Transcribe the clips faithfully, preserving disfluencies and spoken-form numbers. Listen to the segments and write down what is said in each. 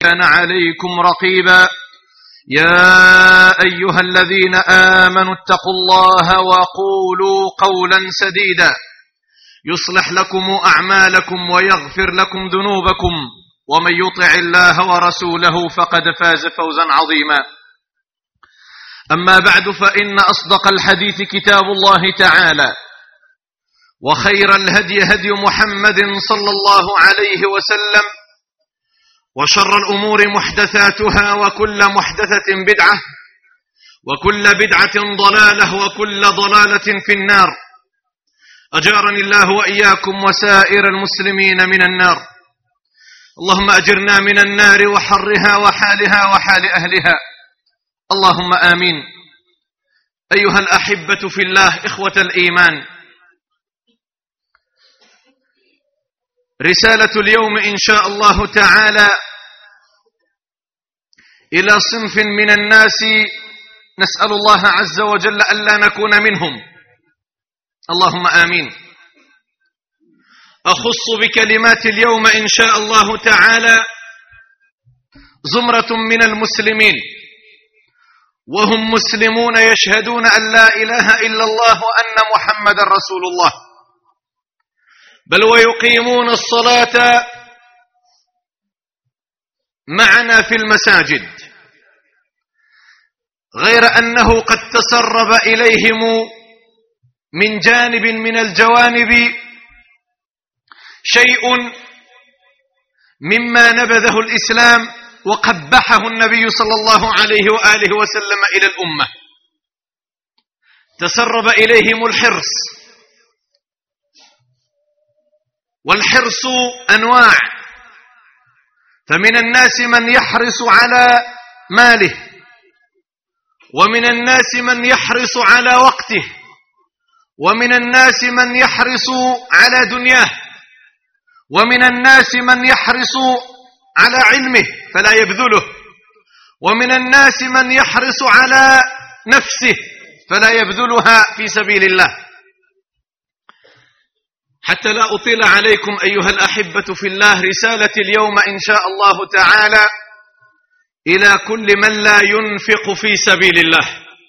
كان عليكم رقيبا. يا أيها الذين آمنوا اتقوا الله وقولوا قولا سديدا يصلح لكم أعمالكم ويغفر لكم ذنوبكم، ومن يطع الله ورسوله فقد فاز فوزا عظيما. أما بعد، فإن أصدق الحديث كتاب الله تعالى، وخير الهدي هدي محمد صلى الله عليه وسلم، وشر الأمور محدثاتها، وكل محدثة بدعة، وكل بدعة ضلالة، وكل ضلالة في النار. أجارني الله وإياكم وسائر المسلمين من النار. اللهم أجرنا من النار وحرها وحالها وحال أهلها، اللهم آمين. أيها الأحبة في الله، إخوة الإيمان، رسالة اليوم إن شاء الله تعالى إلى صنف من الناس نسأل الله عز وجل ألا نكون منهم، اللهم آمين. أخص بكلمات اليوم إن شاء الله تعالى زمرة من المسلمين، وهم مسلمون يشهدون أن لا إله إلا الله وأن محمد رسول الله، بل ويقيمون الصلاة معنا في المساجد، غير أنه قد تسرب إليهم من جانب من الجوانب شيء مما نبذه الإسلام وقبحه النبي صلى الله عليه وآله وسلم إلى الأمة. تسرب إليهم الحرص، والحرص أنواع، فمن الناس من يحرص على ماله، ومن الناس من يحرص على وقته، ومن الناس من يحرص على دنياه، ومن الناس من يحرص على علمه فلا يبذله، ومن الناس من يحرص على نفسه فلا يبذلها في سبيل الله. حتى لا أطيل عليكم أيها الأحبة في الله، رسالة اليوم إن شاء الله تعالى إلى كل من لا ينفق في سبيل الله،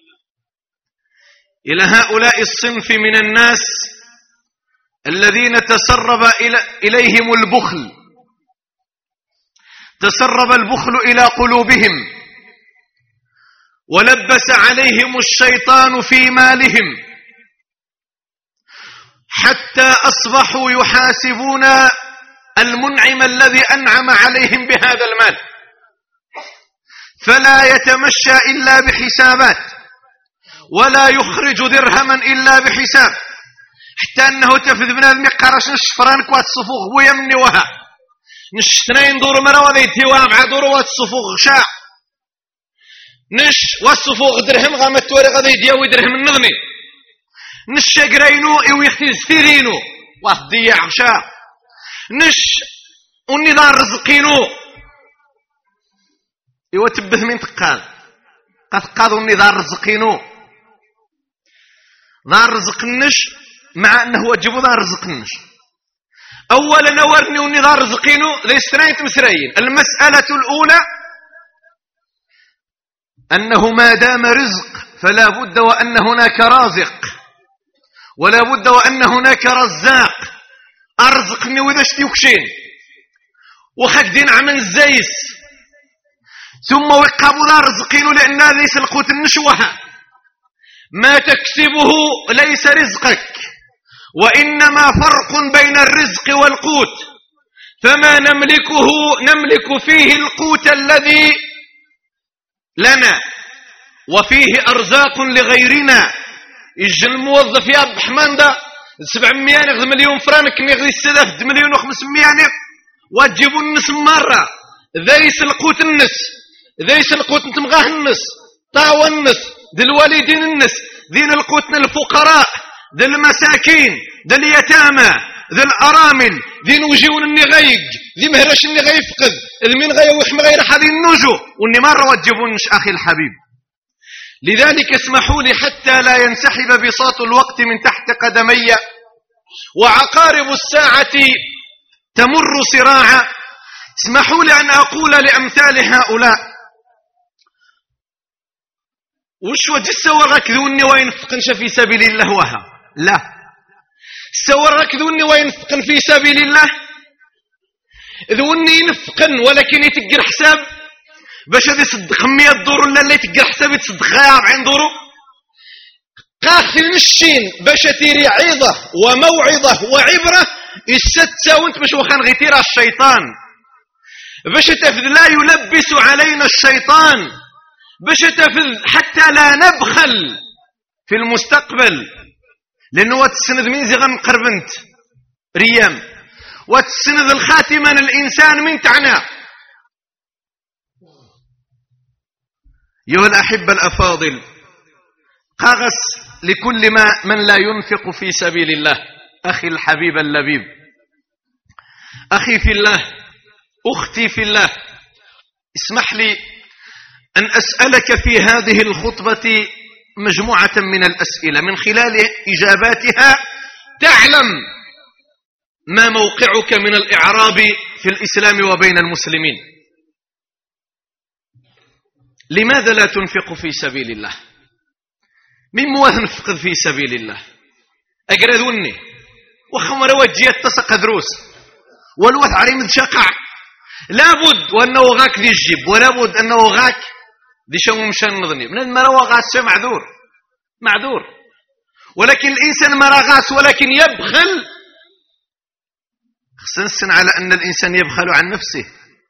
إلى هؤلاء الصنف من الناس الذين تسرب إليهم البخل، تسرب البخل إلى قلوبهم، ولبس عليهم الشيطان في مالهم، حتى أصبحوا يحاسبون المنعم الذي أنعم عليهم بهذا المال، فلا يتمشى إلا بحسابات، ولا يخرج درهما إلا بحساب، حتى أنه تفذ من المقارش نشفرانك والصفوغ ويمني وها نشتنين دور مرة وذيتي وامع دور والصفوغ شاع نش والصفوغ درهم غامت ورق ذيتي ودرهم النظمي نش قرينو ويختز ثيرينو وضيع شاع نش والنظام رزقينو إيوا تبث من تقال قد قادوا النظام رزقينو ذا رزق النش، مع أنه وجبوا ذا رزق النش. أولا نورني والنظام رزقينو ذي استنين تمسرين. المسألة الأولى أنه ما دام رزق فلا بد وأن هناك رازق، ولا بد وأن هناك رزاق. أرزقني وإذا شتي وكشين وخدين عمن الزيس، ثم وقابوا ذا رزقينو لأن ليس القوت النشوها. ما تكسبه ليس رزقك، وإنما فرق بين الرزق والقوت، فما نملكه نملك فيه القوت الذي لنا، وفيه أرزاق لغيرنا. يجي الموظف يا أبو حمان ده سبعمية نغذ مليون فرانك نغذي السدف مليون وخمسمية نغذ وتجيبوا النس مرة ذيس القوت النس ذيس القوت نتمغاه النس طاوى النس ذي الوالدين النس ذين القوتنا الفقراء ذي المساكين ذي اليتامى ذي الأرامل ذي نوجيون اني غيق ذي مهرش اني غيفقد ذي من غيوح مغير حذي النوجو واني مرة وتجيبونش أخي الحبيب. لذلك اسمحوا لي حتى لا ينسحب بساط الوقت من تحت قدمي وعقارب الساعة تمر صراعا، اسمحوا لي أن أقول لأمثال هؤلاء وش وجه السوى ركذوني وينفقنش في سبيل الله وها لا السوى ركذوني وينفقن في سبيل الله ذوني ينفقن ولكن يتقر حساب باش هذا يصدق مية دور ولا اللي يتقر حساب يتصدق غير أربعين دورو قاخل الشين باش تيري عظة وموعظة وعبرة الستة وانت باش وخان غيتيرا الشيطان باش تفذ لا يلبس علينا الشيطان باش تفذ حتى لا نبخل في المستقبل لأنه واتسند من زي غنقربنت ريام واتسند الخاتمة الإنسان من تعنى. أيها الأحبة الأفاضل قاغس لكل ما من لا ينفق في سبيل الله أخي الحبيب اللبيب أخي في الله أختي في الله اسمح لي أن أسألك في هذه الخطبة مجموعة من الأسئلة من خلال إجاباتها تعلم ما موقعك من الإعراب في الإسلام وبين المسلمين. لماذا لا تنفق في سبيل الله؟ من مواه نفقد في سبيل الله أقردوني وخمر وجه يتسق دروس والوث عليهم شقع لابد وأنه غاك ذي الجيب ولابد أنه غاك ذي شو مشان نظني من المروى غاس معذور معذور ولكن الإنسان مرغاس ولكن يبخل خصنصن على أن الإنسان يبخل عن نفسه.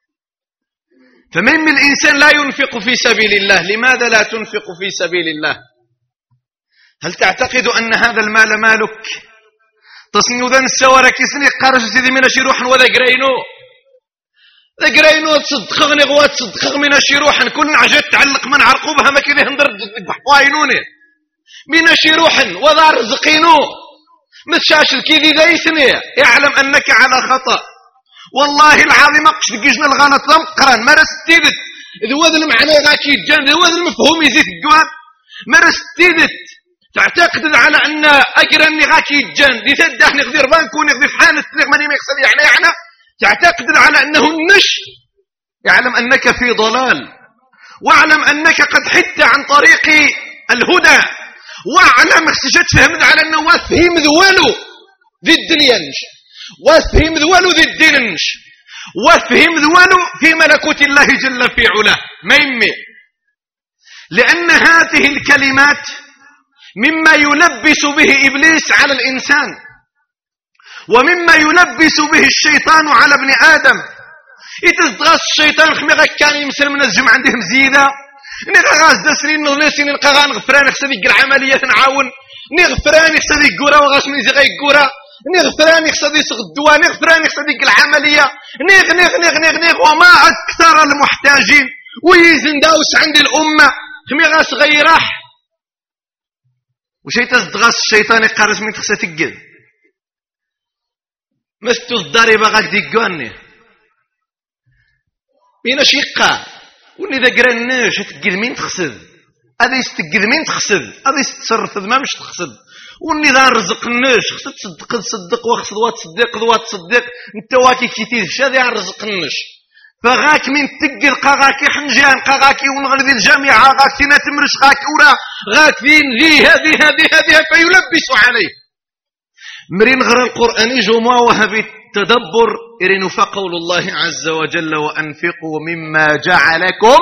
فمن الإنسان لا ينفق في سبيل الله. لماذا لا تنفق في سبيل الله؟ هل تعتقد أن هذا المال مالك تصنيو ذا السوارة كيسني قارش سيدي من شيروحا وذا قرينو ذا قرينو تصدق غنغوات تصدق من شيروحا كل عجت تعلق من عرقوبها ما كده هندر بحواينوني من شيروحا وذا رزقينو متشاش الكيدي ذا يسني يعلم أنك على خطأ والله العظيم أقش دقيجنا الغانة ثمقران ما رستيدت إذا وذا المعنى غاكي الجان إذا وذا المفهوم يزيد الجواب ما رستيدت تعتقد على أن أجر أني غاكي الجان دي تده نقدر بانكو نقدر فحانة ماني ما يقصد يعني يعني تعتقد على أنه النش يعلم أنك في ضلال واعلم أنك قد حدت عن طريق الهدى واعلم اخسجت فهمت على أنه وفهم ذوالو ذي الدنيانش وفهم ذوالو ذي الديننش وفهم ذوالو في ملكوت الله جل في علاه ما يمي لأن هذه الكلمات مما يلبس به إبليس على الإنسان ومما يلبس به الشيطان على ابن آدم. يتزغاس الشيطان خميغا كان يمسل من الجمع عندهم زيادة نغاز دسرين نغنسين نلقى نغفران خصدي العملية نعاون نغفران خصدي القورة وغاس من زغي القورة نغفران خصدي يسغ الدواء نغفران خصدي العملية نغ نغ نغ نغ نغ وما أكثر المحتاجين ويزن داوس عند الأمة خميغا صغيراح وشي تزدغاس الشيطان يقارس من تخسى تقل مستو الداري بغاك ديقواني بينا شيقا وني ذا قرناش تقل مين تخسد هذا يستقل مين تخسد هذا يستصرف ما مش تخسد وني ذا رزقناش خسد تصدق تصدق وخسد وتصدق ذوات تصدق انت واكي كيتيذ شذي رزقناش فغاك من تقل قاغاكي حنجان قاغاكي ونغلذي الجامعة غاكي نتمرش غاكي ورا غاكي ذي هذه هذه هذه فيلبس عليه مرين غير القرآن جمع وهب التدبر إرين فقول الله عز وجل وأنفقوا مما جعلكم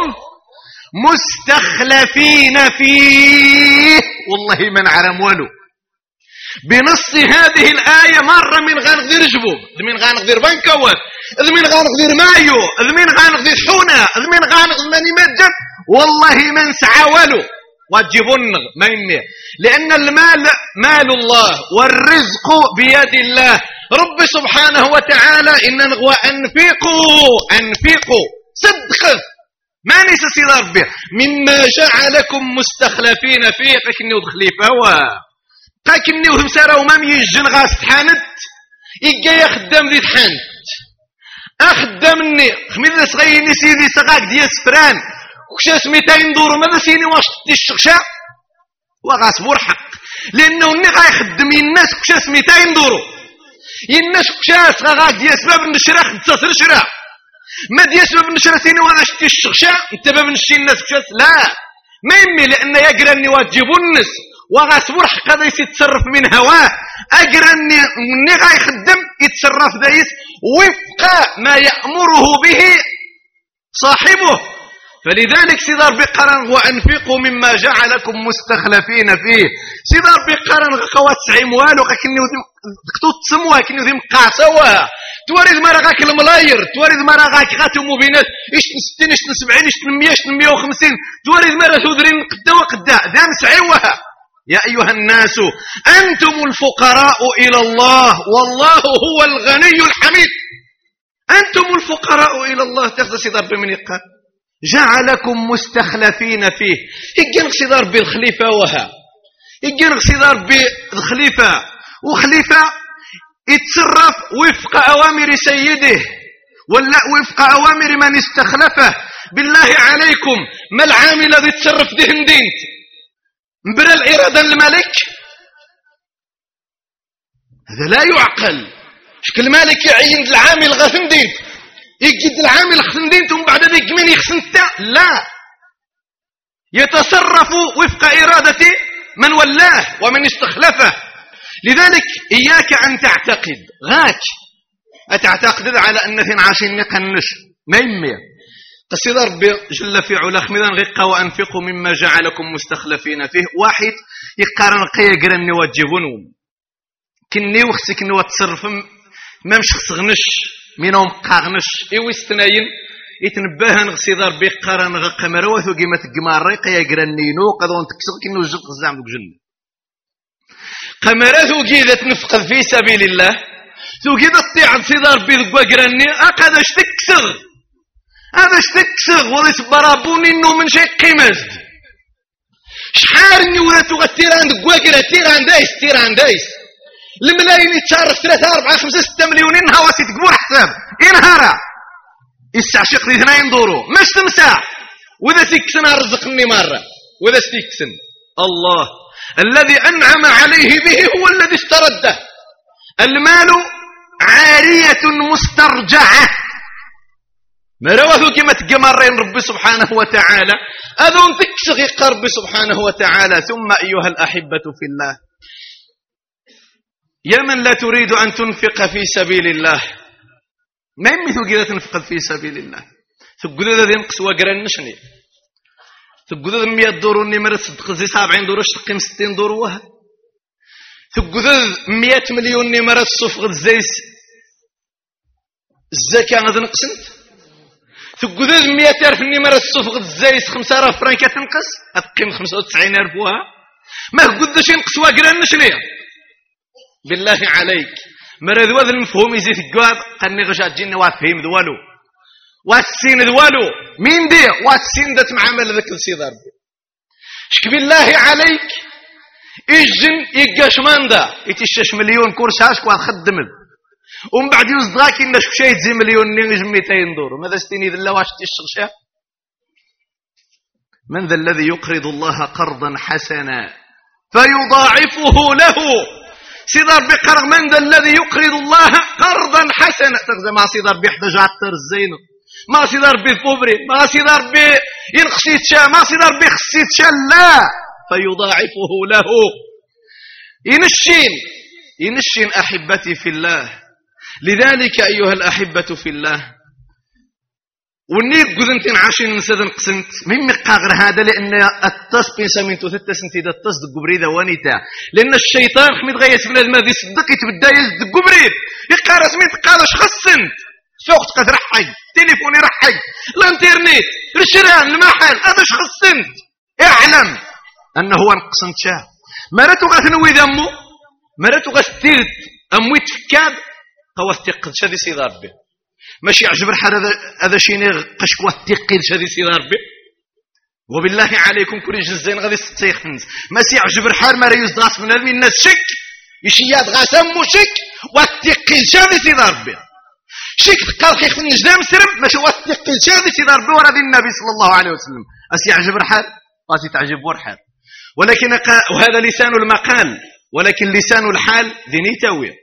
مستخلفين فيه والله من عرم ولو بنص هذه الآية مرة من غانغذير جبوب من غانغذير بنكوات من غانغذير مايو من غانغذير حونا من غانغذير ماني مجد والله من سعاولو واجبون ما يمي لأن المال مال الله والرزق بيد الله رب سبحانه وتعالى إن نغوى أنفقوا أنفقوا صدق ما نيس سيد ربي مما جعلكم مستخلفين فيه قاكني ودخليفة قاكني وهمسارة ومام يجن غاس تحانت إيقا يخدم ذي تحانت أخدمني خميد صغيني سيدي سغاك دي سفران وكشاس ميتين دورو ماذا سيني واش الشغشا وغاس مرحق لأنه اللي غايخدم الناس كشاس ميتين دورو الناس كشاس غاك دي أسباب النشرة خدسة الشرع ما ديال سبب نشرتيني وانا شتي الشغشة انت باب نشي الناس بشات لا ما يمي لان يقراني واجبوا الناس وغاسبور حق هذا يتصرف من هواه اقراني مني غايخدم يتصرف دايس وفق ما يأمره به صاحبه. فلذلك سيدي ربي قرن وانفقوا مما جعلكم مستخلفين فيه. سيدي ربي قرن غاكوا تسعيم والو غاكني دكتو تسموها كني ذي مقاسوها توارد مرة غاك الملاير توارد مرة غاك غاتو مبينات ايش ستين ايش سبعين ايش مية ايش مية وخمسين توارد مرة تودرين قدا وقدا ذا مسعيوها. يا أيها الناس أنتم الفقراء إلى الله والله هو الغني الحميد. أنتم الفقراء إلى الله تخذ سيدي ربي من يقال جعلكم مستخلفين فيه. يجي سيدي ربي الخليفة وها يجي سيدي ربي الخليفة وخليفة يتصرف وفق أوامر سيده ولا وفق أوامر من استخلفه. بالله عليكم ما العامل الذي يتصرف دهن دينت مبرا الإرادة الملك؟ هذا لا يعقل. شكل الملك يعين العامل غاثن دينت يجد العامل خسن دينت ومن بعد ذلك من يخسن لا يتصرف وفق إرادة من ولاه ومن استخلفه. لذلك إياك أن تعتقد غاك أتعتقد على أن اثنين عشر نقنش ما يمي قصيد ربي جل في علا خميدا غيقا وأنفقوا مما جعلكم مستخلفين فيه. واحد يقارن قيا قرني وجبونهم كني وختي كني وتصرف ما مش خصغنش منهم قاغنش إيو استناين يتنبه نغسيد ربي قارن غقا مروث وقيمة قماري قيا قرنينو قدون تكسر كني وجب قزام دوك جنة قمرات وقيدة تنفقد في سبيل الله وقيدة تطيع سيد ربي ذو قرني أقاد اشتكسر هذا اشتكسر وريس برابوني انه من شيء قيمز شحال نيوراتو غتيران دقواقرة تيران دايس تيران دايس الملايين يتشارف ثلاثة أربعة خمسة ستة مليون إنها واسي تقبور حساب إنهارا يستعشق ذي اثنين دورو مش تمساح وإذا تكسن رزقني مرة وإذا تكسن الله الذي أنعم عليه به هو الذي استرده. المال عارية مسترجعة مروثو كما تقمرين ربي سبحانه وتعالى أذون تكسغي قرب سبحانه وتعالى. ثم أيها الأحبة في الله يا من لا تريد أن تنفق في سبيل الله ما يمثل كذا تنفق في سبيل الله تقول ذا ينقص وقرن نشني تقول مية دور النمرة صدق زي سبعين دور شقيم ستين دور وها تقول مية مليون نمرة صفغ زي الزكاة غادي نقسنت تقول مية ألف نمرة صفغ زي خمسة آلاف فرنكة تنقص أتقيم خمسة وتسعين ألف وها ما قد ذا شي نقص وقرن نشني بالله عليك مرة ذو هذا المفهوم يزيد الجواب قالني غشا تجيني وافهم ذوالو والسين ذوالو مين دي والسين دات معامل ذاك السيد ربي شك بالله عليك إجن يقاش ماندا يتشش مليون كورس هاشك وخدم ومن بعد يصدقاك إنش بشيء زي مليون نيج مئتين دور ماذا ستيني ذا الله واش تشغشا. من ذا الذي يقرض الله قرضا حسنا فيضاعفه له. سيدي ربي قرغ من ذا الذي يقرض الله قرضا حسنا تغزى مع سيدي ربي يحتاج عطر الزينو ما سيدي ربي البوبري ما سيدي ربي ينخشيت شا ما سيدي ربي خسيت شا لا فيضاعفه له. ينشين ينشين أحبتي في الله. لذلك أيها الأحبة في الله ونيت قذنتين عشرين نسدن قسنت من مقاغر هذا لأن التص بيسامينتو تتسنتي دا التص دقبريدا وانيتا لأن الشيطان خميد غايس من هذا ذي صدق يتبدا يزد قبريد يقار اسميت قادش خصنت سوقت قد رحي تليفوني رحي الانترنت الشران المحل هذاش خصنت اعلم أنه هو انقسنت شاه مراتو غاثنوي ذمو مراتو غاثتيرت أمويت فكاد قوات تقد شادي سيد ربي ماشي يعجب الحال هذا هذا شيني قشكوه تقيل شادي سيد ربي وبالله عليكم كل جزين غادي تستيخنز ماشي يعجب الحال ما ريوز داس من المين الناس شك يشياد غاسمو شك واتقيل شادي سيد ربي شك تقال خيخ في النجدام سرب ماشي واتقيل شادي سيد ربي ورا النبي صلى الله عليه وسلم أسي يعجب الحال قاسي تعجب الحال ولكن وهذا لسان المقال ولكن لسان الحال ذي نيتاوي.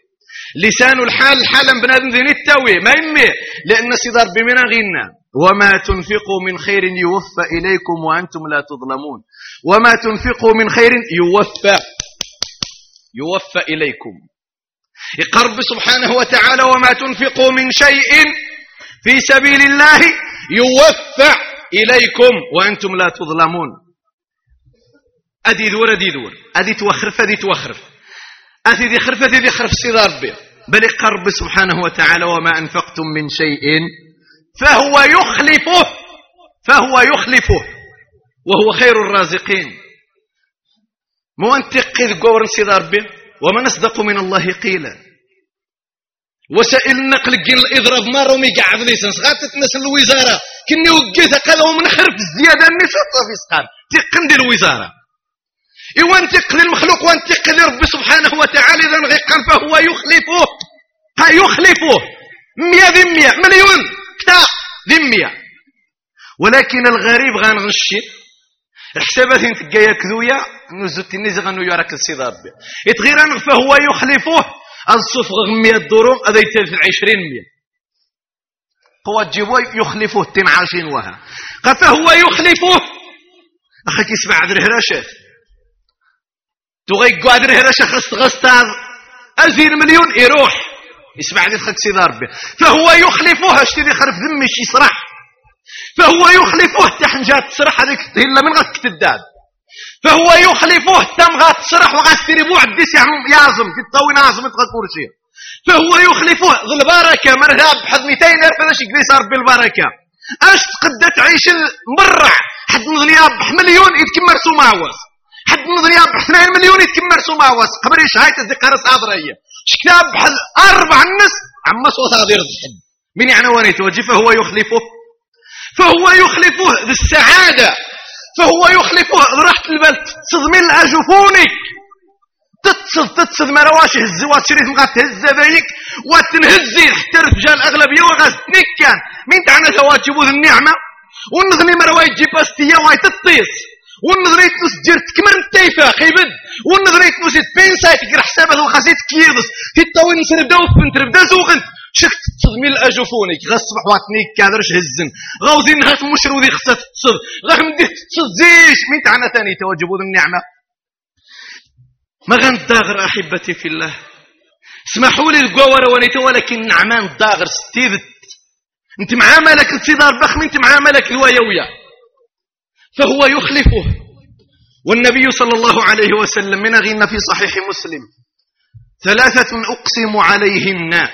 لسان الحال حالا بنادم ذي التوي ما يمي لأن سيدار بمنا غينا وما تنفقوا من خير يوفى إليكم وأنتم لا تظلمون وما تنفقوا من خير يوفى يوفى إليكم يقرب سبحانه وتعالى وما تنفقوا من شيء في سبيل الله يوفى إليكم وأنتم لا تظلمون أدي دور أدي دور أدي توخرف أدي توخرف أدي دي خرف أدي دي خرف سيدار به بل يقرب سبحانه وتعالى وما أنفقتم من شيء فهو يخلفه فهو يخلفه وهو خير الرازقين مو انتقذ قور سيدار به ومن أصدق من الله قيلا وسائل النقل قين الإضراب مرة وميقعد ليسنس غاتت ناس الوزارة كني وقيتها قالوا من خرف الزيادة النساء في سقان تقن دي الوزارة إيوان تقل المخلوق وان تقل رب سبحانه وتعالى إذا غيقان فهو يخلفه ها يخلفه مية ذمية مليون كتا ذمية ولكن الغريب غنغشي الحسابات انت جايه كذويا نزلت النزغ انه يراك السيدار به يتغير فهو يخلفه الصفغ مية درهم هذا يتلف عشرين مية قوة جيبوه يخلفه تين عشرين وها فهو يخلفه اخاك يسمع عذر هراشات تغيقوا عذر هراشة خست غستار ألفين مليون يروح يسمع عذر خاك سيدار به فهو يخلفه اشتري خرف ذمش يسرح فهو يخلفه تحنجات تصرح هذيك إلا من غتك تداد فهو يخلفه تم غات تصرح وغاستري بوعد ديس يعظم تطوي نعظم تغطور شيء فهو يخلفه ذو البركة مرهاب حد مئتين ألف هذا شيء صار بالبركة أش تقدر تعيش المرع حد نظن يربح مليون يتكمر سو معوز حد نظن يربح اثنين مليون يتكمر سو معوز قبل إيش هاي تذكر صادرية شكتاب حد أربع الناس عم صوت هذا يرضحن من يعني وين يتوجه فهو يخلفه فهو يخلفه بالسعادة فهو يخلفه رحت البلد تصد من الأجفونك تتصد تتصد ما رواش هزي واتشريت مغات تهزى ذيك واتنهزي حتى رجال الأغلبية وغازتنك كان مين تعنا تواجبوا ذي النعمة والنظني ما رواي تجيب باستيا واي تطيس والنظري تنوس جير تكمر التيفا قيبد والنظري تنوس تبين سايت يقرح حسابه وخاسيت كيضس تتاوي نسر بداو فنت ربدا زوغنت شفت تصدمي الأجفونك غصبح واتنيك كادرش هزن غاوزين هات مشرو ذي خصة تصد غاهم دي تصد زيش مين تعنا ثاني تواجبوا ذي النعمة ما غنداغر أحبتي في الله اسمحوا لي القوار ونيتو ولكن نعمان داغر ستيذت انت معاملك التدار بخم انت معاملك الوايوية فهو يخلفه والنبي صلى الله عليه وسلم من غين في صحيح مسلم ثلاثة أقسم عليهن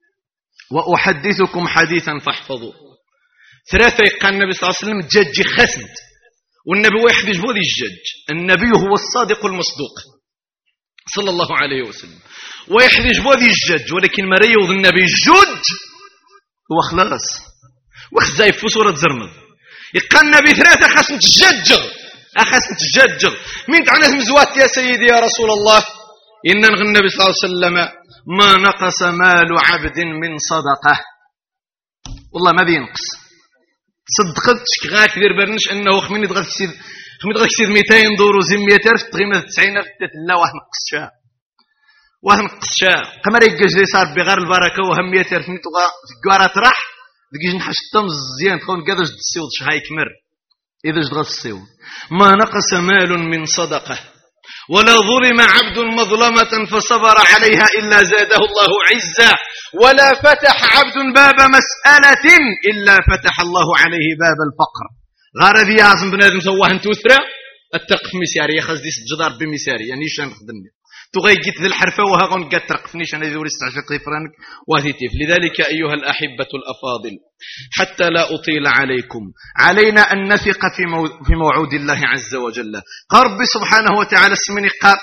وأحدثكم حديثا فاحفظوا ثلاثة قال النبي صلى الله عليه وسلم جج خسد والنبي واحد يجبو ذي الجج النبي هو الصادق المصدوق صلى الله عليه وسلم واحد يجبو ذي الجج ولكن ما ريوض النبي الجج هو خلاص وخزاي في سورة زرمض يقال النبي ثلاثة خاصم تججغ أخاصم تججغ من تعنى مزوات يا سيدي يا رسول الله إن النبي صلى الله عليه وسلم ما نقص مال عبد من صدقة والله ما بينقص صدقت غاك دير برنش أنه خمين يدغل كسيد خمين يدغل كسيد مئتين دور وزمية ألف تغيمة تسعين ألف تتلا واحد نقص شاء واحد نقص شاء قمر يجي صار بغير البركة وهم مئة ألف نتوغا في الجوارات راح دقيش نحش التمز زيان تكون قادش تسيود شهاي كمر إذا جدغل السيود ما نقص مال من صدقة ولا ظلم عبد مظلمة فصبر عليها إلا زاده الله عزا ولا فتح عبد باب مسألة إلا فتح الله عليه باب الفقر غار ذي عاصم بنادم سواه انتوثرى التقف مسياري يخز ديس الجدار بمسياري يعني شان خدمني تغي جيت ذي الحرفة وهاغون قد ترقفنيش أنا ذي ورست عشق فرانك وهيتيف لذلك أيها الأحبة الأفاضل حتى لا أطيل عليكم علينا أن نثق في, مو... في موعود الله عز وجل قرب سبحانه وتعالى اسمني قال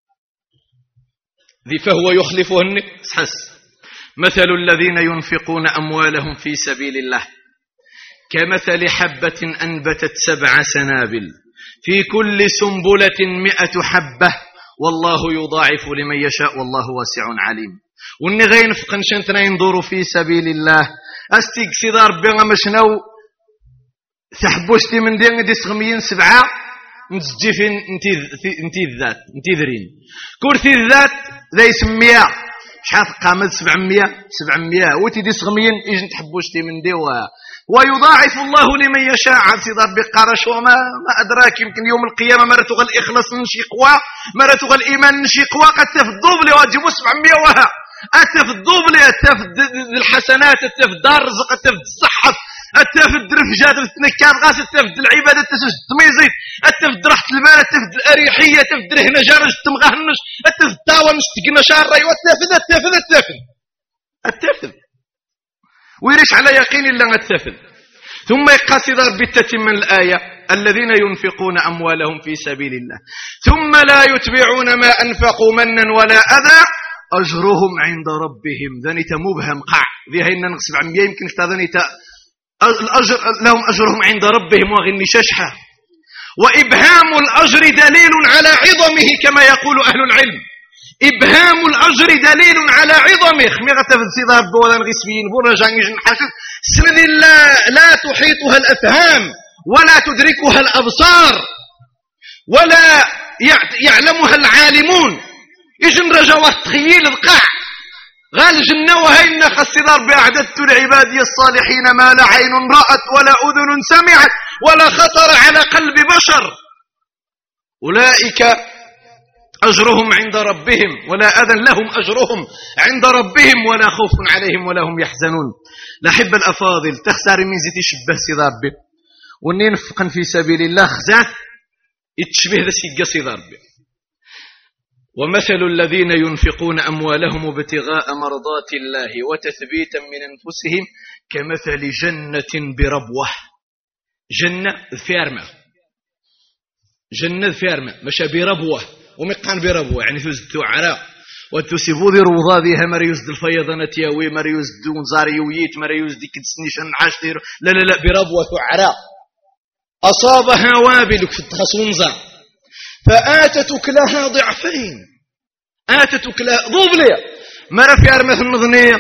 ذي فهو يخلفهن حس مثل الذين ينفقون أموالهم في سبيل الله كمثل حبة أنبتت سبع سنابل في كل سنبلة مئة حبة والله يضاعف لمن يشاء والله واسع عليم وني غين فقن شنتنا ينظروا في سبيل الله استيقسي دار بيغا مشنو تحبوشتي من دين دي سغميين سبعة نتجي في انتي الذات انتي ذرين كورتي الذات ذا يسميها شحال قامت سبعمية سبعمية وتيدي سغمين إيش نتحبوش تي من دي ويضاعف الله لمن يشاء. عاد سيدي ربي قارش وما ما أدراك يمكن يوم القيامة مرة غا الإخلاص نشي قوى مرة غا الإيمان نشي قوى قد تفضوب لي وتجيبوا سبعمية وها أتفضوب لي أتفد الحسنات أتفد دار الرزق أتفد الصحة أتفد الرفجات التنكار غاس أتفد العبادة أتفد التميزيت أتفد راحة المال أتفد الأريحية أتفد رهنا جارج تمغهنش أتفد داوى مستقنا شهر أيوة أتفد أتفد أتفد أتفد ويريش على يقين إلا أتفد. ثم يقصد ربي تتم الآية الذين ينفقون أموالهم في سبيل الله ثم لا يتبعون ما أنفقوا منا ولا أذى أجرهم عند ربهم. ذنيت مبهم قع ذي هينا نقصد عن يمكن ذنيت الأجر لهم أجرهم عند ربهم وغني ششحة. وإبهام الأجر دليل على عظمه كما يقول أهل العلم. إبهام الأجر دليل على عظمه. خميغة تفسير بولا غسبين بولا جانجن حاسس سند لا لا تحيطها الأفهام ولا تدركها الأبصار ولا يعلمها العالمون. إجن رجوة تخيل القاع غال جنة وهين خصدار بأعددت لعبادي الصالحين ما لا عين رأت ولا أذن سمعت ولا خطر على قلب بشر أولئك أجرهم عند ربهم ولا أذن لهم أجرهم عند ربهم ولا خوف عليهم ولا هم يحزنون. لحب الأفاضل تخسر من زيت شبه سيدار به وننفقا في سبيل الله خزات يتشبه ذا سيقى سيدار به. ومثل الذين ينفقون أموالهم ابتغاء مرضات الله وتثبيتا من أنفسهم كمثل جنة بربوة. جنة فيرمة جنة فيرمة مشى بربوة ومقان بربوة يعني تزدو عراء وتسيبو ذي روضا ذيها مريوز دي الفيضانة تياوي مريوز دون زاريويت مريوز دي كتسنيشن عاشتير لا لا لا بربوة عراء أصابها وابل فتخصونزا فآتت أكلها ضعفين. آتت أكلها ضوبلية مرة في أرمث النظنية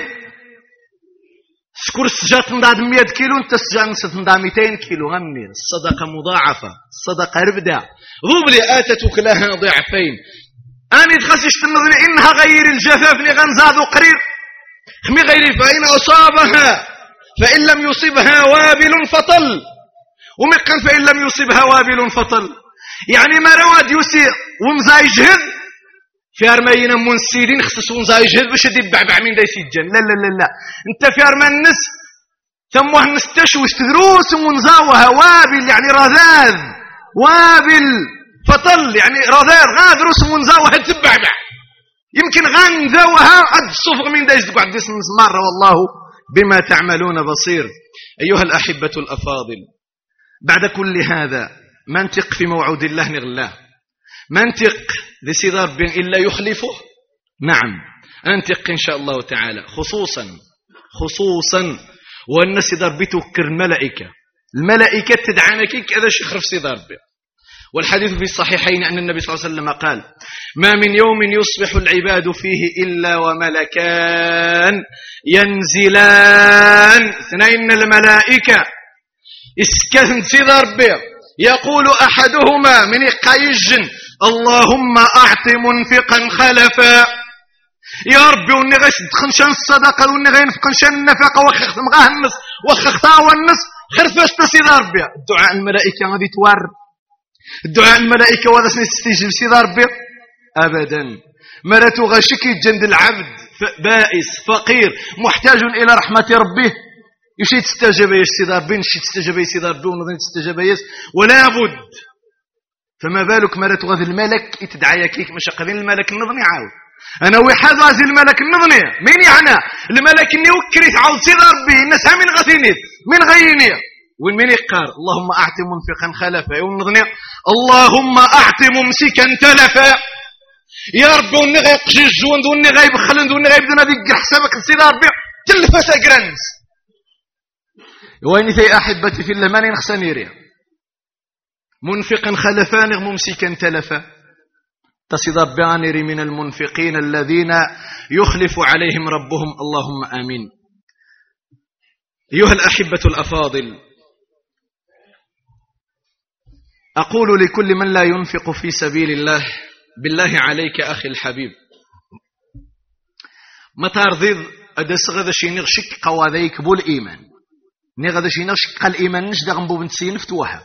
سكور السجات نضع مية كيلو انت السجات نضع ميتين كيلو غمني الصدقة مضاعفة الصدقة ربدا ضوبلية آتت أكلها ضعفين. أنا يتخسش النظنية إنها غير الجفاف لغنزاد وقرير خمي غير فإن أصابها فإن لم يصبها وابل فطل ومقن فإن لم يصبها وابل فطل يعني ما رواد يسير ومزاي جهد في أرمينا منسيدين خصص ومزاي جهد باش يدبع من دا يسجن لا لا لا لا انت في أرمان النس ثم وهن استشوش تدروس ومزاوها وابل يعني رذاذ وابل فطل يعني رذاذ غادروس ومزاوها تبع يمكن غان ذوها قد صفغ من دا يزدق عد اسم مرة والله بما تعملون بصير. أيها الأحبة الأفاضل بعد كل هذا منطق في موعود الله نغلاه منطق ذي سيدار بين إلا يخلفه. نعم أنطق إن شاء الله تعالى خصوصا خصوصا وأن سيدار بتوكر الملائكة الملائكة تدعانك كذا شخرف سيدار بين. والحديث في الصحيحين أن النبي صلى الله عليه وسلم قال ما من يوم يصبح العباد فيه إلا وملكان ينزلان اثنين الملائكة اسكن سيدار بين يقول أحدهما من قيجن اللهم أعط منفقا خلفا يا ربي وني غيسد خنشان الصدقة وني غينفق خنشان النفقة وخخ مغاه النص وخختها والنص خرفاش تسيد ربي. الدعاء الملائكة غادي توار الدعاء الملائكة وهذا سنستجيب سيد ربي أبدا. مراتو غاشك جند العبد بائس فقير محتاج إلى رحمة ربه يشي تستجاب يا سيد ربي نشي تستجاب يا سيد ربي ونظن تستجاب يا ولا بد. فما بالك مراتو غاذي الملك يتدعى كيك مش قبل الملك النظني عاود انا وحد غازي الملك النظني مين يعني الملك اني وكريت عاود سيد ربي الناس من غثينيت من غيني وين من يقار اللهم اعط منفقا خلفا والنظني اللهم اعط ممسكا تلفا يا ربي وني غيقشي الجوند وني غيبخلند وني غيبدنا ديك حسابك سيد ربي تلفا ساكرانس. وين ثي احبتي في الله ماني نخسنيريا منفقا خلفان ممسكا تلفا تصيد بانر من المنفقين الذين يخلف عليهم ربهم اللهم آمين. أيها الأحبة الأفاضل أقول لكل من لا ينفق في سبيل الله بالله عليك أخي الحبيب ما ترضيض أدس غدا شي نغشك قواذيك بول إيمان ني غدا شي نغشك قال إيمان نش دا غنبو بنت سين فتوها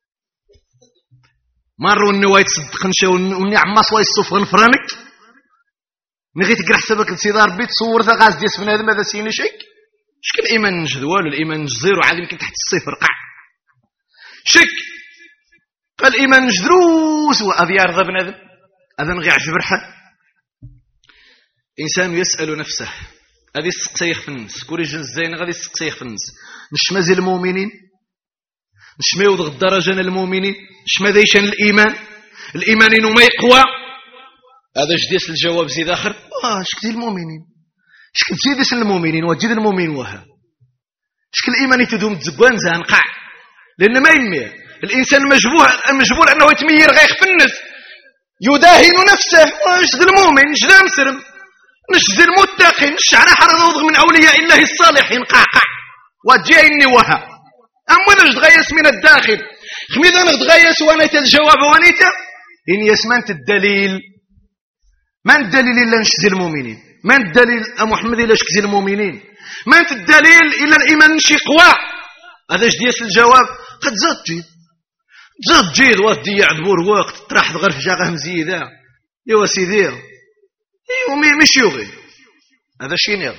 مرو النوايت صدق نشا وني عماس واي الصوف غنفرانك نغي تقرا حسابك لسيدي ربي تصور ذا غاز ديال بنادم هذا سيني شك شكل الإيمان نجد والو الإيمان نجد زيرو عاد يمكن تحت الصفر قاع شك قال الإيمان نجد روس وأذي يرضى بنادم هذا نغي عجب رحل إنسان يسأل نفسه هذه السقسيخ في النفس كوري جنس زين غادي السقسيخ في النفس نشمازي المؤمنين نشماو الدرجة المؤمنين نشمازي شان الإيمان الإيمان إنه ما يقوى هذا جديس الجواب زيد آخر آه شكتي المؤمنين شكل زيدس المؤمنين وجد المؤمنين وها شكل الإيمان تدوم تزقوان زان قاع لأن ما يمي الإنسان مجبور مجبور أنه يتمير غيخ في النفس يداهن نفسه ويشد المؤمن يشد مسرم نشد المتقين الشعر حرض من أولياء الله الصالحين قاقع وجايني وها أما نجد غيس من الداخل خميذا نجد غيس ونيت الجواب ونيت إن يسمنت الدليل ما الدليل إلا نشد المؤمنين ما الدليل محمد إلا شكز المؤمنين ما الدليل إلا الإيمان نشي قوى هذا جديس الجواب قد زاد جيد زاد جيد وادي يعدبور وقت تراح غير في جاغه مزيدة يوا سيدي يومي مش يوغي هذا شي نير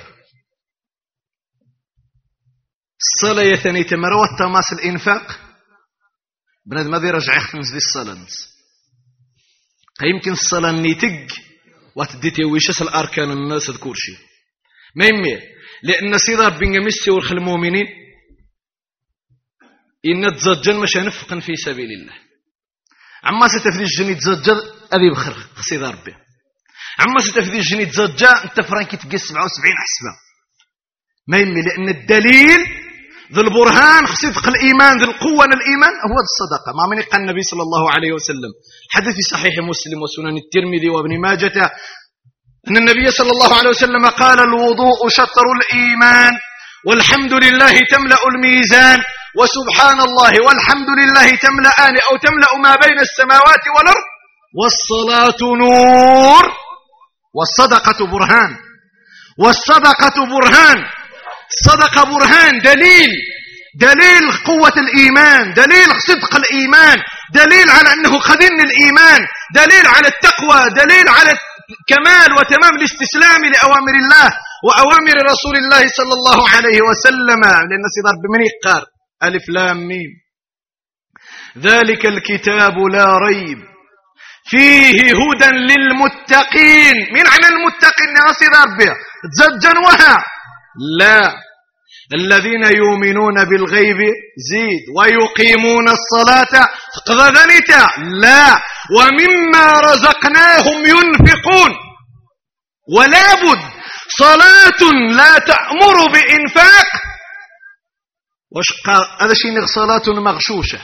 الصلاة يثني تمروت تماس الإنفاق بنادم هذا يرجع يخمس دي الصلاة يمكن الصلاة نيتق وتديتي ويشس الأركان الناس تذكر شيء ما يمي لأن سيدار بن ميسي والخل المؤمنين إن تزجن مش نفقا في سبيل الله عما ستفدي الجني تزجر أبي بخر سيدار به عما ستفدي الجني تزجر أنت فرانكي تقي سبعة وسبعين حسبة ما يمي لأن الدليل ذو البرهان صدق الإيمان ذو القوة الإيمان هو الصدقة ما من قال النبي صلى الله عليه وسلم حدث في صحيح مسلم وسنن الترمذي وابن ماجة أن النبي صلى الله عليه وسلم قال الوضوء شطر الإيمان والحمد لله تملأ الميزان وسبحان الله والحمد لله تملأان أو تملأ ما بين السماوات والأرض والصلاة نور والصدقة برهان والصدقة برهان الصدقة برهان دليل دليل قوة الإيمان دليل صدق الإيمان دليل على أنه خزن الإيمان دليل على التقوى دليل على كمال وتمام الاستسلام لأوامر الله وأوامر رسول الله صلى الله عليه وسلم لأن صدر بمن يقار ألف لام ميم ذلك الكتاب لا ريب فيه هدى للمتقين من على المتقين صدر به تزجن وها لا الذين يؤمنون بالغيب زيد ويقيمون الصلاة قذذنتا لا ومما رزقناهم ينفقون ولا بد صلاة لا تأمر بإنفاق وش هذا شيء صلاة مغشوشة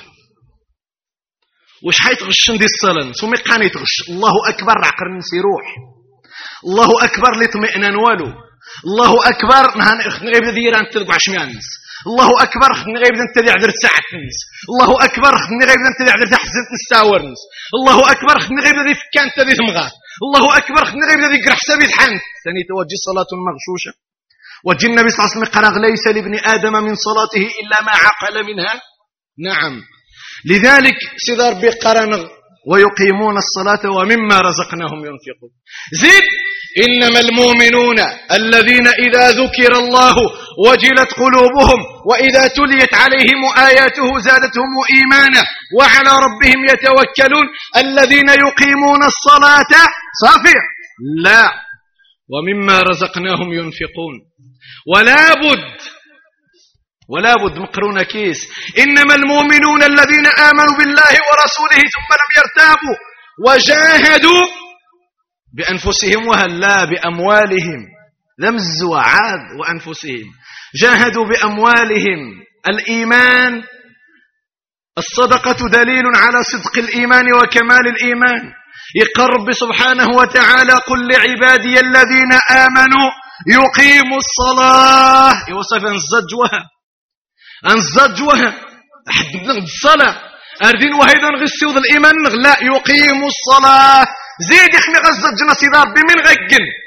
وش حيتغشن دي الصلاة سمي قاني تغش الله أكبر عقر نسي روح الله أكبر لطمئنان والو الله أكبر نغيب ذي يران تلقوا عشميانس الله أكبر نغيب ذي انت ذي عذر ساعتنس الله أكبر نغيب ذي انت ذي عذر تحزن نستاورنس الله أكبر نغيب ذي فكان تذي ثمغات الله أكبر نغيب ذي قرح سبيل حانت ثاني توجه صلاة مغشوشة وجه النبي صلى الله عليه وسلم قال ليس لابن آدم من صلاته إلا ما عقل منها نعم لذلك سيدار بقرن ويقيمون الصلاة ومما رزقناهم ينفقون زيد إنما المؤمنون الذين إذا ذكر الله وجلت قلوبهم وإذا تليت عليهم آياته زادتهم إيمانا وعلى ربهم يتوكلون الذين يقيمون الصلاة صافية لا ومما رزقناهم ينفقون ولا بد ولا بد مقرون كيس إنما المؤمنون الذين آمنوا بالله ورسوله ثم لم يرتابوا وجاهدوا بأنفسهم وهلا بأموالهم لمزوا عاد وأنفسهم جاهدوا بأموالهم الإيمان الصدقة دليل على صدق الإيمان وكمال الإيمان يقرب سبحانه وتعالى قل لعبادي الذين آمنوا يقيموا الصلاة يوصف انزجوها انزجوها حد الصلاة أردين وهيدا نغسيوذ الإيمان لا يقيموا الصلاة زيد يحمي غزجنا صدار بمن غقن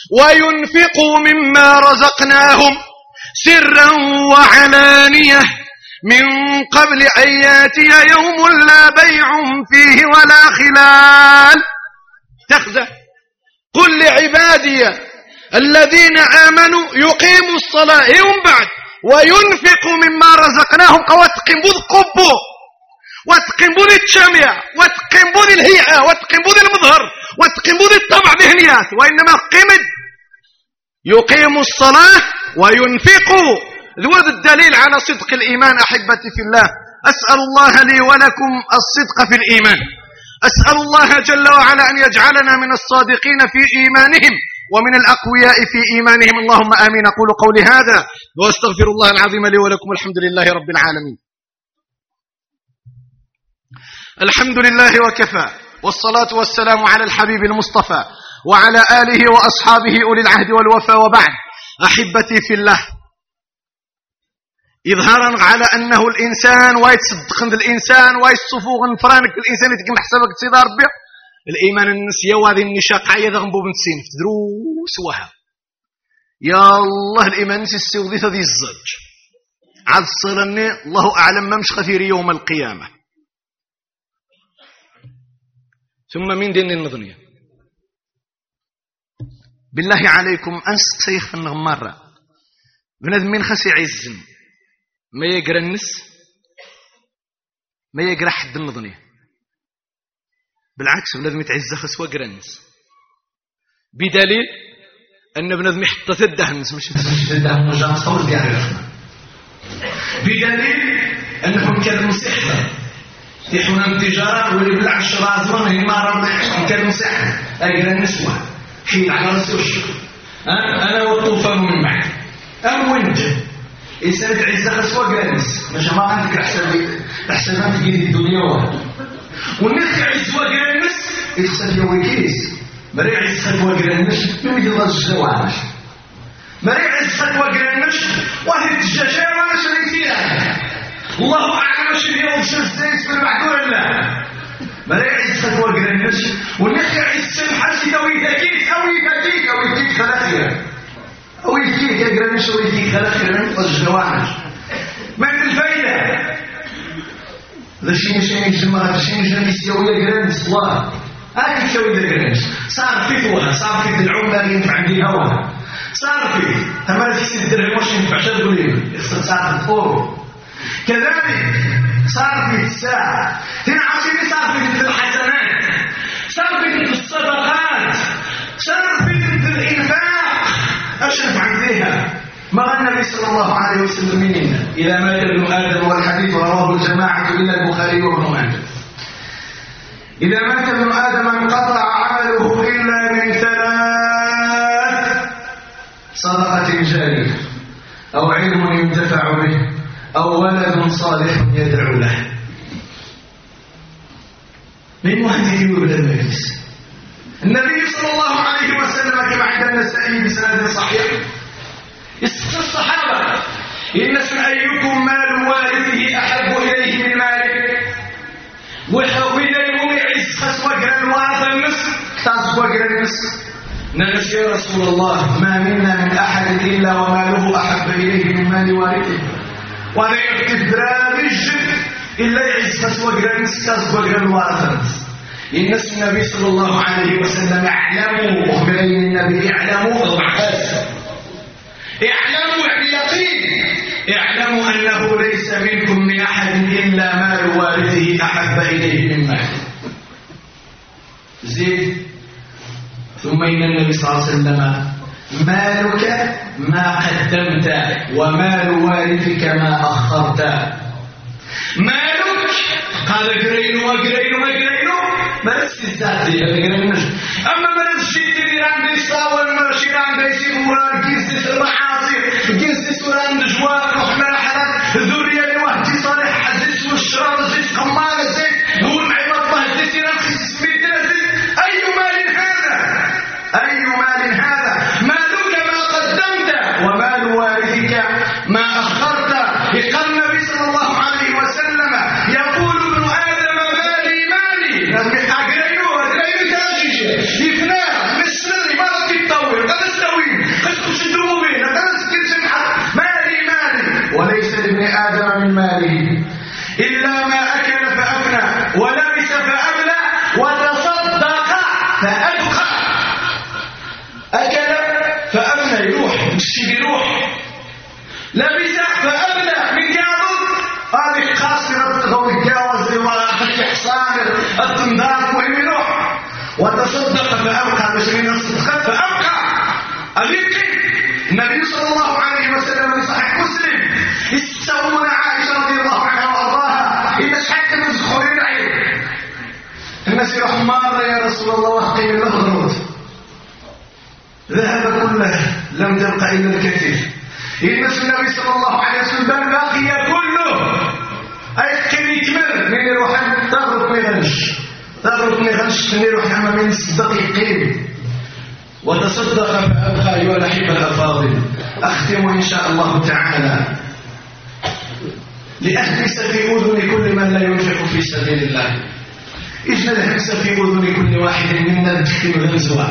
وينفقوا مما رزقناهم سرا وعلانية من قبل أن ياتي يوم لا بيع فيه ولا خلال. تخزى قل لعبادي الذين آمنوا يقيموا الصلاة يوم بعد وينفقوا مما رزقناهم واتقنبوا القبو واتقنبوا التشامية واتقنبوا الهيئة واتقنبوا المظهر واتقنبوا الطبع ذهنيات، وإنما قمد يقيموا الصلاة وينفقوا. الوذ الدليل على صدق الإيمان أحبتي في الله. أسأل الله لي ولكم الصدق في الإيمان، أسأل الله جل وعلا أن يجعلنا من الصادقين في إيمانهم ومن الأقوياء في إيمانهم، اللهم آمين. أقول قولي هذا وأستغفر الله العظيم لي ولكم، الحمد لله رب العالمين. الحمد لله وكفى، والصلاة والسلام على الحبيب المصطفى وعلى آله وأصحابه أولي العهد والوفا، وبعد. أحبتي في الله، إظهارا على أنه الإنسان ويتصدق الإنسان ويصفوغ فرانك الإنسان يتقن حسابك تصيد ربي الإيمان النسية وهذه النشاق عيا ذغنبو بنتسين في دروس وها يا الله الإيمان نسي السيوضي ذي الزج عاد الصلني الله أعلم ما مش خفير يوم القيامة. ثم من دين النظنية بالله عليكم أنست سيخ النغمارة بنادم من خسي عزم ما يقرأ النس ما يقرأ حد النظنية، بالعكس بنادم يتعزى خس وقرأ النس، بدليل أن بنادم يحط الدهنس مش الدهن وجاء صور ديال بدليل أنهم كانوا مسحة يحونا التجارة واللي بالعش رازون هي ما ربح كانوا مسحة أقرأ النسوة حين على رسوش أنا والطوفان من معي أم وانت إنسان تعزى خسوة قرانس مش ما عندك الحسابات تجيد الدنيا واحد والناس يعزوا قرانس يتخسر يوم كيس مريع يعز خسوة قرانس من يجي الجوانش مريع يعز خسوة قرانس واحد الدجاجة وانا شريك فيها الله أعلم شو اليوم شو الزيت من معدول الله مريع يعز خسوة قرانس والناس يعز سمحة سيدوي ذكيك أوي ذكيك أوي ذكيك خلاصية ويجيك يقرأ مش ويجيك خلاص ينفض الجوانب ما في الفايدة. هذا شيء مش يجمع هذا شيء مش يسوي يقرأ الصلاة هذا يسوي يقرأ صار في فوها صار في العملة اللي ينفع عندي هوا صار في تمام في سد الدرهم مش ينفع شد قليل يخسر ساعة الفور كذلك صار في الساعة تنعشي صار في الحسنات صار في الصدقات صار في الإنفاق أشرف عن فيها. ما النبي صلى الله عليه وسلم مننا إذا مات ابن آدم والحديث رواه الجماعة إلا البخاري وابن ماجه إذا مات ابن آدم انقطع عمله إلا من ثلاث: صدقة جارية أو علم ينتفع به أو ولد صالح يدعو له. من مهدي وبدأ المجلس النبي صلى الله عليه وسلم كما عند النسائي بسند صحيح يسأل الصحابة: إن أيكم مال والده أحب إليه من ماله؟ وإذا يوم يعز خسوة قرن الوارث النصف خسوة قرن النصف نقص يا رسول الله ما منا من أحد إلا وماله أحب إليه من مال والده. وأنا يكتب برامج إلا يعز خسوة قرن النصف خسوة قرن الوارث النصف. الناس النبي صلى الله عليه وسلم اعلموا أخبرين النبي اعلموا العباس اعلموا يعني يقين اعلموا أنه ليس منكم من أحد إلا مال والده أحب إليه من ماله. زيد ثم إن النبي صلى الله عليه وسلم مالك ما قدمت ومال والدك ما أخرت. مالك قال قرين وقرين وقرين ما استزاد لي هذا قرين نجم أما ما نشيت لي عندي صاول ماشي عندي سيوران كيس المعاصي كيس سوران دجوار وحنا حلال ذرية لوحدي صالح حزيز والشراب زيت قمار زيت هو المعبط الله زيت رخيص بيتنا زيت. أي مال هذا؟ أي مال هذا؟ مالك ما قدمت ومال والدك ما أخرت. قال النبي صلى الله عليه وسلم يقول ابن آدم مالي مالي أقرأيه أقرأيه تاجيش يفنى مسلم ما تتطور قد فأبقى باش من الصدقة فأبقى أذكر النبي صلى الله عليه وسلم في صحيح مسلم يستوون عائشة رضي الله عنها وأرضاها إلا شحال كانوا يدخلوا العين الناس يروحوا مرة يا رسول الله وحقين الأغرود ذهب كله لم تبقى إلا الكثير الناس النبي صلى الله عليه وسلم باقي كله أي كان يكمل من يروح تغرب ما يغنش تغرب ما يغنش من يروح عما من يصدق يقيم وتصدق فأبقى أيها الأحبة الأفاضل. أختم إن شاء الله تعالى لأهمس في أذن كل من لا ينفق في سبيل الله. اجعل الهمس في أذن كل واحد منا تختم غنزوة.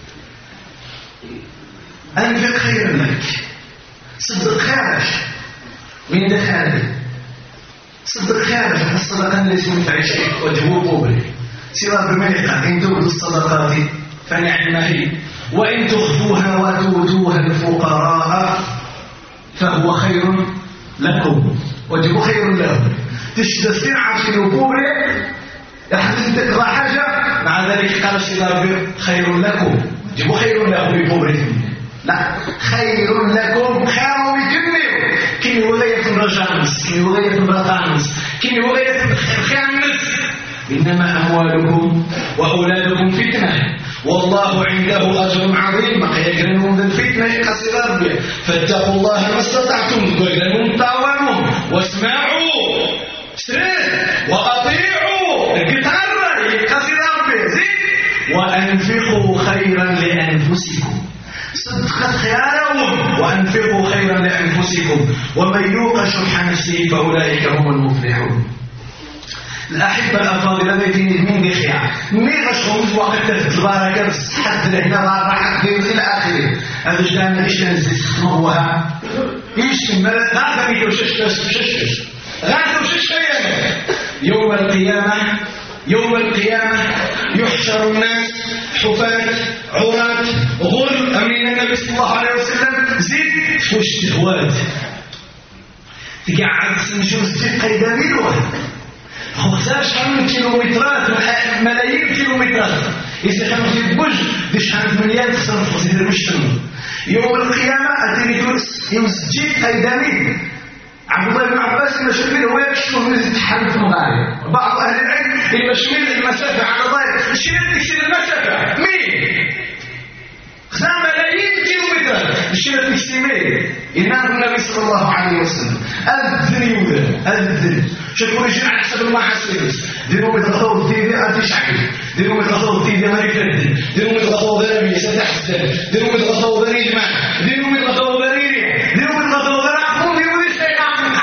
أنفق خيرا لك، صدق خارج من دخالي، صدق خارج الصدقة ليس متعشيك وجهوه بك سوى بملكة. إن تبدوا الصدقات فنعم هي وإن تخفوها وتؤتوها الفقراء فهو خير لكم وجب خير لهم. تشد سرعة في الكوبري يحدث تقرأ حاجة مع ذلك قال الشيطان خير لكم جب خير لكم بكوبري لا خير لكم خير بجنة كني وغاية الرجانس كني وغاية الرطانس كني وغاية الخامس. إنما أموالكم وأولادكم فتنة والله عنده أجر عظيم. ما يقرنون ذا الفتنة قصير ربي فاتقوا الله ما استطعتم وقرنون طاوانون واسمعوا وأطيعوا القطار قصير ربي زيد وأنفقوا خيرا لأنفسكم صدقت خيارهم وأنفقوا خيرا لأنفسكم ومن يوق شح نفسه فأولئك هم المفلحون. الأحبة الأفاضل الذين من بخيار نيغشهم وقت البركة بالصحة لهنا راحة إلى آخره. هذا جدان إيش نزيد خطوها إيش مرة غاثة ميكوشش وشش غاثة وشش يوم القيامة يوم القيامة يحشر الناس حفاة عراة غر أمين النبي صلى الله عليه وسلم زيد فوش الشهوات تقعد سنشوف زيد قيدامين واحد خمسة شحال من كيلومترات ملايين كيلومترات إذا كانوا في بوج دي شحال مليار تصرف وزيد المجتمع. يوم القيامة أتيني تونس يمسجد قيدامين. عبد الله بن عباس المشمل هو يكشف من تحل في المغارب. بعض أهل العلم المشمل المسافة على ظاهر الشمال تكسر المسافة مين؟ خمسة ملايين كيلومترات الشمال تكسر مين؟ إنه النبي صلى الله عليه وسلم أذن يوذن أذن شكون يجي على حسب المحاسن ديروا متغطوا ديدي أنتي شعبي ديروا متغطوا ديدي أمريكا ديروا متغطوا ذربي ستحسن ديروا متغطوا ذري جمع ديروا متغطوا ذري ديروا متغطوا ذري عقوم ديروا دي شيء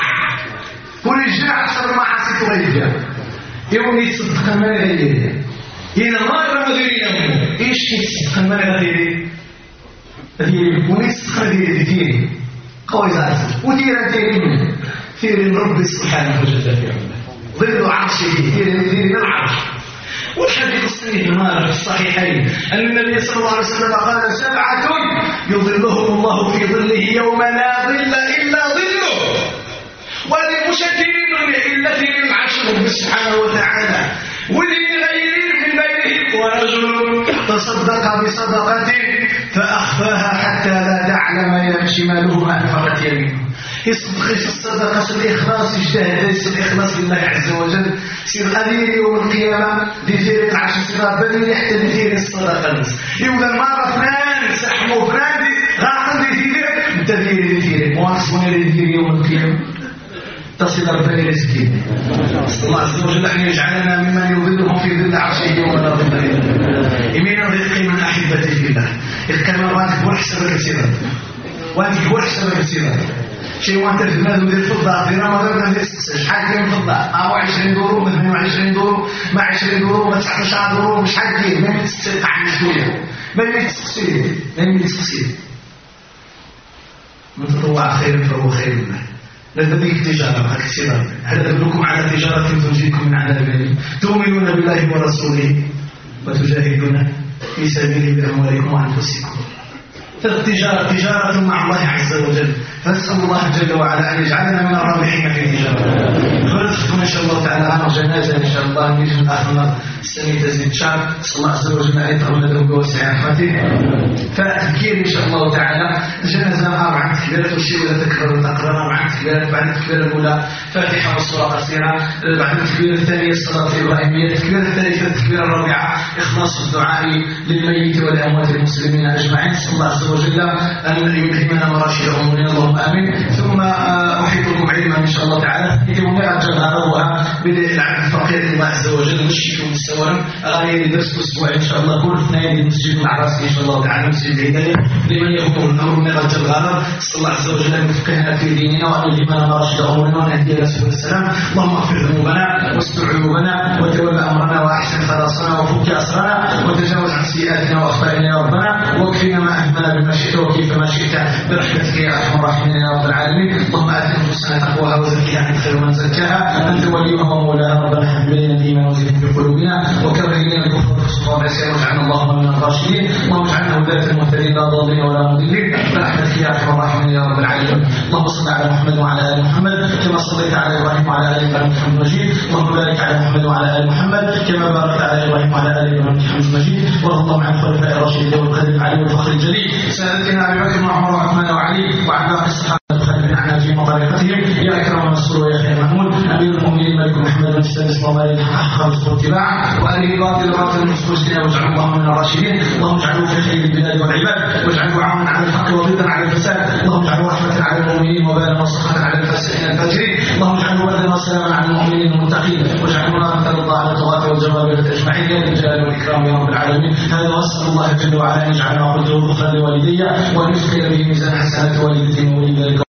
كل يجي على حسب المحاسن تغير يوم يتصدق ما يغير إذا ما يرى مديرين إيش يتصدق ما يغير هذه ونصدق هذه ديري قوي زعزع ودير تيري ثير ربي سبحانه وتعالى ظل عرشه ثير ثير العرش. والحديث الصحيح المعروف في الصحيحين أن النبي صلى الله عليه وسلم قال سبعة يظلهم الله في ظله يوم لا ظل إلا ظله وللمشكرين إلا في العرش ربي سبحانه وتعالى وللغيرين من بينهم ورجل تصدق بصدقة فأخفاها حتى لا تعلم شماله ما أنفقت يمينه. يصدق الصدقة الإخلاص يجتهد الإخلاص لله عز وجل سير قليل يوم القيامة ديثير العشر صغار بدل يحتى ديثير الصدقة يولا مرة فلان سحمو فلان غاقل ديثير ديثير ديثير مواصفون ديثير يوم القيامة تصل ربنا رزقين. الله عز وجل أن يجعلنا ممن يظلهم في ظل عرشه يوم لا ظل إلا يمين رزقي من أحبتي في الله الكلمة وانك هو حسابك كثيرا وانك هو حسابك كثيرا شيء وانت في البلاد ودير فضة في رمضان ما تسقسش شحال كاين فضة أو عشرين دورو ما ثمانية وعشرين دورو ما عشرين دورو ما تسعطاش دورو مش شحال كاين ما يتسقسي عن شوية ما يتسقسي ما يتسقسي من تطوع خير فهو خير الله. لذلك التجارة كثيرا هل أدلكم على تجارة تنجيكم من عذاب أليم تؤمنون بالله ورسوله وتجاهدون في سبيله بأموالكم وأنفسكم. فالتجارة تجارة مع الله عز وجل فنسأل الله جل وعلا أن يجعلنا من الرابحين في الإجابة. فرزقكم إن شاء الله تعالى عن جنازة إن شاء الله نجم الآخر السنة تزيد شهر صلى الله عز وجل أن يطعم له بوسع رحمته. فتذكير إن شاء الله تعالى الجنازة أربع تكبيرات والشيء ولا تكرر تقرأ أربع تكبيرات. بعد التكبيرة الأولى فاتحة والسورة قصيرة. بعد التكبيرة الثانية الصلاة الإبراهيمية. التكبيرة الثالثة التكبيرة الرابعة إخلاص الدعاء للميت والأموات المسلمين أجمعين. نسأل الله عز وجل أن يلهمنا مراشد أمورنا اللهم آمين. ثم أحبكم علما إن شاء الله تعالى يتم أرجع روها بالعبد الفقير الله عز وجل مشيكم السوارم غير درس أسبوع إن شاء الله كل اثنين المسجد مع راسي إن شاء الله تعالى مسجد الهداية لمن يهمه الأمر من رجل الغرض. نسأل الله عز وجل أن يفقهنا في ديننا وأن يلهمنا مراشد أمورنا وأن يهدينا سبل السلام. اللهم اغفر ذنوبنا واستر عيوبنا وتولى أمرنا وأحسن خلاصنا وفك أسرنا وتجاوز عن سيئاتنا وأخطائنا يا ربنا واكفنا ما أهمنا بما شئت وكيف ما شئت برحمتك يا أرحم الراحمين يا رب العالمين. اللهم آت نفوسنا تقواها وزكها أنت خير من زكاها أنت وليها ومولاها. ربنا حبب إلينا الإيمان وزينه في قلوبنا وكره إلينا الكفر والفسوق والعصيان واجعلنا اللهم من الراشدين. اللهم اجعلنا هداة المهتدين لا ضالين ولا مضلين برحمتك يا أرحم الراحمين يا رب العالمين. اللهم صل على محمد وعلى آل محمد كما صليت على إبراهيم وعلى آل إبراهيم حميد مجيد. اللهم بارك على محمد وعلى آل محمد كما باركت على إبراهيم وعلى آل إبراهيم حميد مجيد. وارض اللهم عن الخلفاء الراشدين والقادر العلي والفخر الجليل سادتنا أبي بكر وعمر وعثمان وعلي وعن باقي الصحابة الخالدين عنا في مطارقتهم يا أكرم مسرور ويا خير محمود. أمير المؤمنين ملك محمد بن سادس ومالك حق واتباع وآله باطل باطل المسلمين واجعل اللهم من الراشدين. اللهم اجعله في خير البلاد والعباد واجعله عونا على الحق وضدا على الفساد. اللهم اجعله رحمة على المؤمنين وبالا وصحة على الفاسقين الفاجرين. اللهم اجعله بردا وسلاما على المؤمنين المتقين واجعله نارا ترضى على الطغاة والجبابرة أجمعين يا ذا الجلال والإكرام يا رب العالمين. هذا وأسأل الله جل وعلا أن يجعل ما قلته ذخرا لوالدي وأن يثقل به ميزان حسنات والدتي وولي ذلك